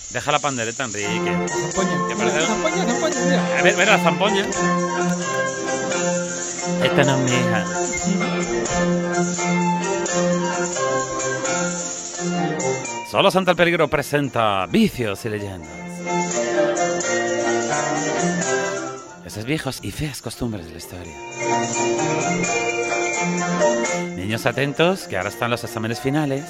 Deja la pandereta, Enrique. Zampoña. ¿Qué parece? Zampoña, mira. A ver la zampoña. Esta no es mi hija. Solo Santa el Peligro presenta Vicios y Leyendas. Esas viejas y feas costumbres de la historia. Niños atentos, que ahora están los exámenes finales.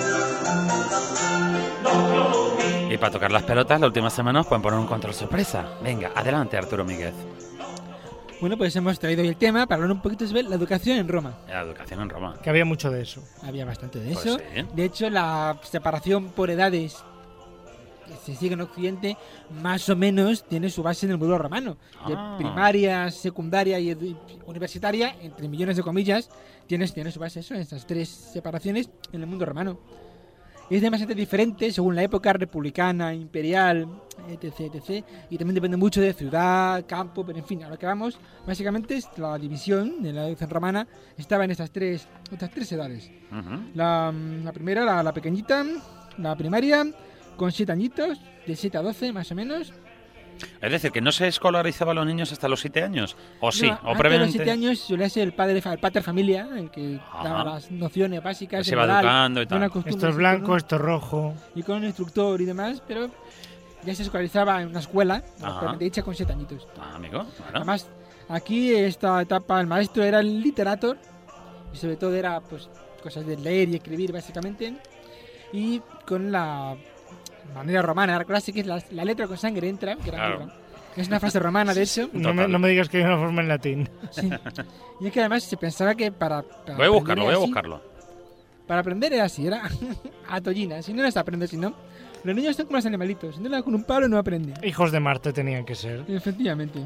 Y para tocar las pelotas, la última semana os pueden poner un control sorpresa. Venga, adelante, Arturo Míguez. Bueno, pues hemos traído hoy el tema para hablar un poquito sobre la educación en Roma. La educación en Roma. Que había mucho de eso. Había bastante de Pues eso. sí. De hecho, la separación por edades que se sigue en Occidente, más o menos tiene su base en el modelo romano. De primaria, secundaria y universitaria, entre millones de comillas, tiene su base eso, en estas tres separaciones en el mundo romano. Es demasiado diferente según la época republicana, imperial, etc. Y también depende mucho de ciudad, campo, pero en fin, a lo que vamos, básicamente es la división de la educación romana estaba en estas tres edades. La primera, la pequeñita, la primaria, con 7 añitos, de 7 a 12 más o menos. Es decir, que no se escolarizaba a los niños hasta los 7 años. ¿O sí? No, ¿O antes previamente? de los 7 años suele ser el pater familia, el que daba las nociones básicas. Se iba educando y tal. Esto es blanco, esto es rojo. Y con un instructor y demás, pero ya se escolarizaba en una escuela, propiamente dicha, con 7 añitos. Amigo, bueno. Además, aquí esta etapa el maestro era el literator, y sobre todo era pues cosas de leer y escribir básicamente, y con la manera romana, la clase que es la letra con sangre entra, que era Claro. es una frase romana de hecho. No me digas que hay una forma en latín. Sí. Y es que además se pensaba que para Voy a buscarlo. Para aprender era así, era a tollina, si no las aprendes, si no. Los niños son como los animalitos, si no le das con un palo no aprenden. Hijos de Marte tenían que ser. Efectivamente.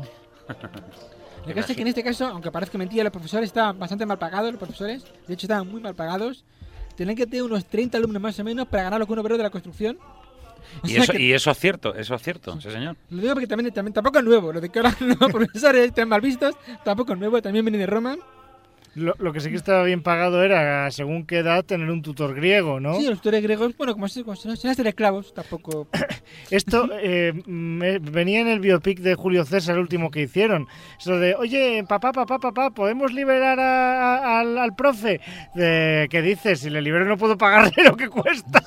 La cosa es que en este caso, aunque parezca mentira, los profesores estaban bastante mal pagados, de hecho estaban muy mal pagados. Tenían que tener unos 30 alumnos más o menos para ganar lo que un obrero de la construcción. Y eso es cierto, sí señor. Lo digo porque también tampoco es nuevo, lo de que ahora los profesores estén mal vistos, tampoco es nuevo, también viene de Roma. Lo que sí que estaba bien pagado era, según qué edad, tener un tutor griego, ¿no? Sí, los tutores griegos, bueno, como si no ser esclavos, tampoco... Esto venía en el biopic de Julio César, el último que hicieron. Eso de, oye, papá, ¿podemos liberar al profe? ¿Qué dices? Si le libero no puedo pagarle lo que cuesta.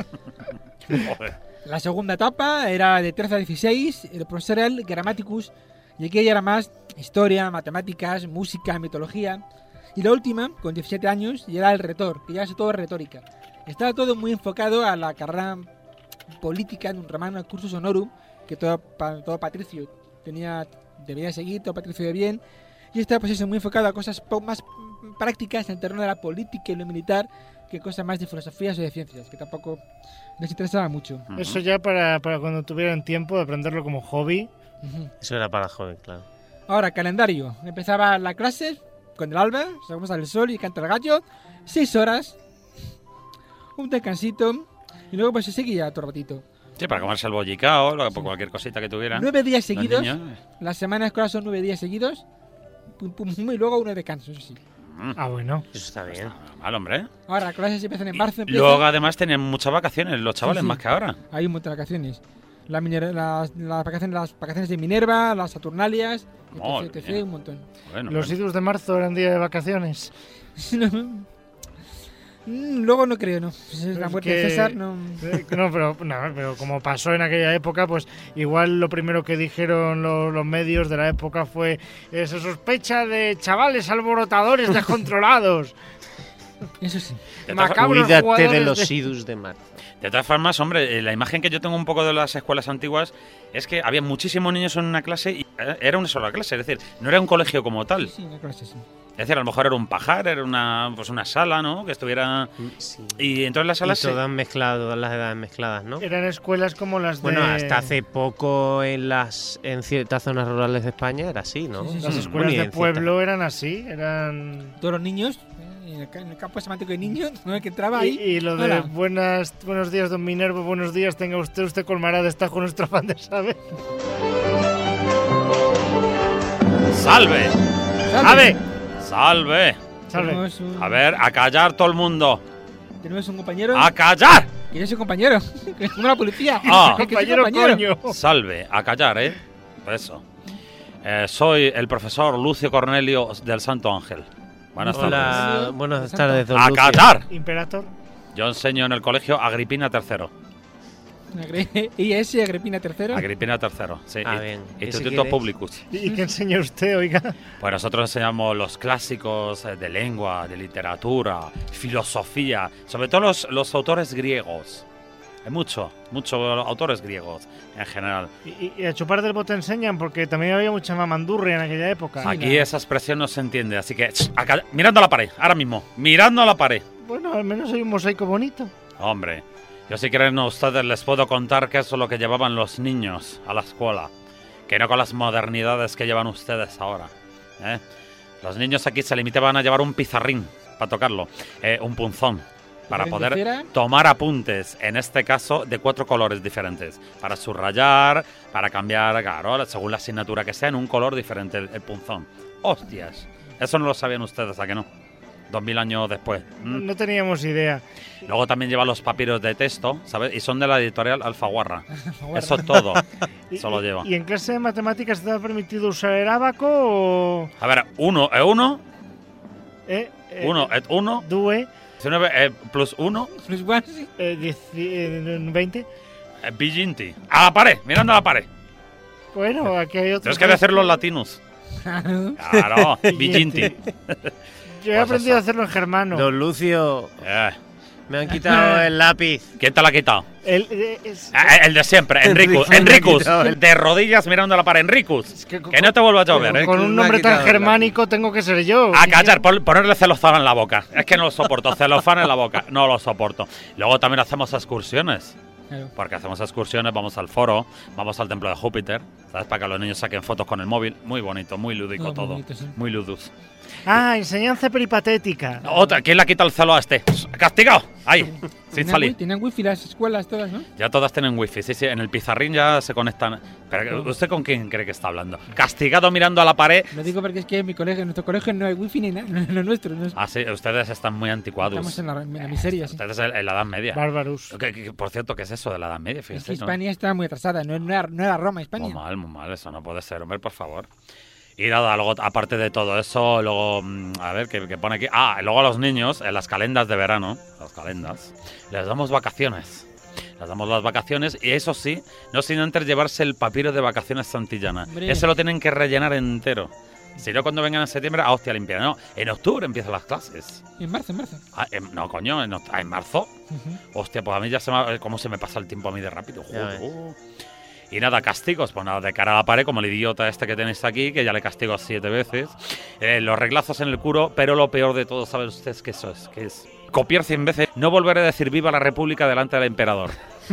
Joder. La segunda etapa era de 13 a 16, el profesor era el Grammaticus, y aquí ya era más historia, matemáticas, música, mitología. Y la última, con 17 años, ya era el retor, que ya es todo retórica. Estaba todo muy enfocado a la carrera política de un romano, al cursus honorum, que todo patricio debía seguir, todo patricio de bien. Y estaba pues eso, muy enfocado a cosas más prácticas en torno de la política y lo militar, que cosas más de filosofías o de ciencias, que tampoco les interesaba mucho. Eso ya para cuando tuvieran tiempo de aprenderlo como hobby. Eso era para joven, claro. Ahora, calendario. Empezaba la clase con el alba, salgamos al sol y canta el gallo, 6 horas, un descansito, y luego pues se seguía todo el ratito. Sí, para comerse el bollicao, cualquier cosita que tuviera. 9 días seguidos, niños. la semana escolar son 9 días seguidos, y luego uno de descanso, eso sí. Ah, bueno. Eso está bien. Mal, hombre. Ahora, las clases empiezan en marzo. Luego, además, tenían muchas vacaciones los chavales, Sí. más que ahora. Hay un montón de vacaciones. Las vacaciones de Minerva, las Saturnalias, etc, un montón. Bueno, Los idus de marzo eran día de vacaciones. Luego no creo, no. Pues la muerte de César, no. Pero como pasó en aquella época, pues igual lo primero que dijeron los medios de la época fue se sospecha de chavales alborotadores descontrolados. Eso sí. Macabros Cuídate jugadores de los idus de Marte. De todas formas, hombre, la imagen que yo tengo un poco de las escuelas antiguas es que había muchísimos niños en una clase y era una sola clase, es decir, no era un colegio como tal. Sí, una clase, sí. Es decir, a lo mejor era un pajar, era una sala, ¿no? Que estuviera... Sí. Y entonces las salas... Y todas mezcladas, todas las edades mezcladas, ¿no? Eran escuelas como las de... Bueno, hasta hace poco en ciertas zonas rurales de España era así, ¿no? Sí, sí, Las sí. escuelas Bueno, y de en pueblo eran así, eran... Todos los niños, en el campo semántico de niños, ¿no? El que entraba ahí. Y lo de ¡Hala! buenos días, don Minerva, buenos días, tenga usted colmará de estar con nuestro afán de saber. ¡Salve! ¡Ave! ¡Salve! Salve. Tenemos un, A ver, a callar todo el mundo. tenemos un compañero ¡A callar! que Que es su compañero. Que es como la policía. Ah. Que es su Compañero, compañero. coño. Salve, a callar, ¿eh? Eso. Soy el profesor Lucio Cornelio del Santo Ángel. Buenas tardes. Hola, buenas tardes, don ¡A Lucio. callar! Imperator. Yo enseño en el colegio Agripina III. IS Agripina III. Agripina III, sí. Ah, bien. ¿Ese Instituto quién es? Publicus. ¿Y qué enseña usted, oiga? Pues nosotros enseñamos los clásicos de lengua, de literatura, filosofía, sobre todo los autores griegos. Hay muchos autores griegos en general. Y a chupar del bote enseñan, porque también había mucha mamandurria en aquella época. Sí. Aquí esa expresión no se entiende, así que mirando a la pared, ahora mismo, mirando a la pared. Bueno, al menos hay un mosaico bonito. Hombre, yo si quieren a ustedes les puedo contar que eso es lo que llevaban los niños a la escuela, que no con las modernidades que llevan ustedes ahora. ¿Eh? Los niños aquí se limitaban a llevar un pizarrín para tocarlo, un punzón, para ¿Diferente poder cera? tomar apuntes, en este caso de 4 colores diferentes, para subrayar, para cambiar, claro, según la asignatura que sea, en un color diferente el punzón. ¡Hostias! Eso no lo sabían ustedes, ¿a que no? 2000 años después. No teníamos idea. Luego también lleva los papiros de texto, ¿sabes? Y son de la editorial Alfaguarra. Eso es todo. Eso lo lleva. ¿Y en clase de matemáticas te ha permitido usar el ábaco o...? A ver, 1 es 1, Eh, 1 es 1, Due, 19 plus 1, Plus one, sí. 20. es Viginti. A la pared, mirando a la pared. Bueno, aquí hay otro. Tienes que decir los latinos. Claro, Viginti. Yo he Pues aprendido eso. a hacerlo en germano. Don Lucio, Eh, me han quitado el lápiz. ¿Quién te la ha quitado? Es El de siempre, Enricus. Enrico me ha Enricus, quitado el- de rodillas mirando a la pared. Enricus. que Que no te vuelva a llover, ¿eh? con un Me ha nombre tan quitado el germánico tengo que ser yo. A callar, ponerle celofán en la boca. Es que no lo soporto. Celofán en la boca. No lo soporto. Luego también hacemos excursiones. Claro. Porque hacemos excursiones, vamos al foro, vamos al templo de Júpiter, ¿sabes? Para que los niños saquen fotos con el móvil. Muy bonito, muy lúdico Muy todo. bonito, sí. Muy ludus. Ah, enseñanza peripatética. Otra, ¿quién le ha quitado el celo a este? ¡Castigado! Ahí, sin salir. Tienen wifi las escuelas todas, ¿no? Ya todas tienen wifi, sí, sí. En el pizarrín ya se conectan. Pero, ¿usted con quién cree que está hablando? Castigado mirando a la pared. Lo digo porque es que en mi colegio, en nuestro colegio no hay wifi ni nada, no es nuestro. No es- Ah, sí, ustedes están muy anticuados. Estamos en la miseria, sí. Ustedes en la Edad Media. Barbarus. Por cierto, ¿qué es eso de la Edad Media? Es que Fíjese, ¿no? Hispania está muy atrasada, no era Roma, Hispania. Muy mal, eso no puede ser, hombre, por favor. Y nada, luego, aparte de todo eso, luego, a ver, ¿qué pone aquí? Ah, luego a los niños, en las calendas de verano, las calendas, les damos vacaciones. Les damos las vacaciones y eso sí, no sin antes llevarse el papiro de vacaciones santillana. Hombre. Ese lo tienen que rellenar entero. Si no, cuando vengan en septiembre, hostia, limpia. No, en octubre empiezan las clases. En marzo. Ah, no, coño, en marzo. Ujú. Hostia, pues a mí ya cómo se me pasa el tiempo a mí de rápido. Ya Joder. ves. Y nada, castigos, pues nada, de cara a la pared, como el idiota este que tenéis aquí, que ya le castigo 7 veces. Los reglazos en el culo, pero lo peor de todo, ¿saben ustedes qué eso es? Que es copiar 100 veces, no volver a decir viva la república delante del emperador.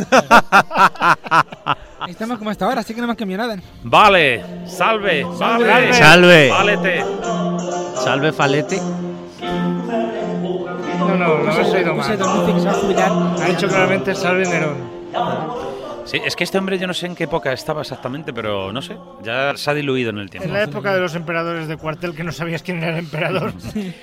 Estamos como hasta ahora, así que no me han cambiado nada. Vale, salve, vale, Salve. válete. Salve, Falete. No has oído Puse mal. Don Lucio que se va a jubilar. Ha dicho claramente Salve Nerón. Sí, es que este hombre yo no sé en qué época estaba exactamente, pero no sé, ya se ha diluido en el tiempo. En la época de los emperadores de cuartel que no sabías quién era el emperador.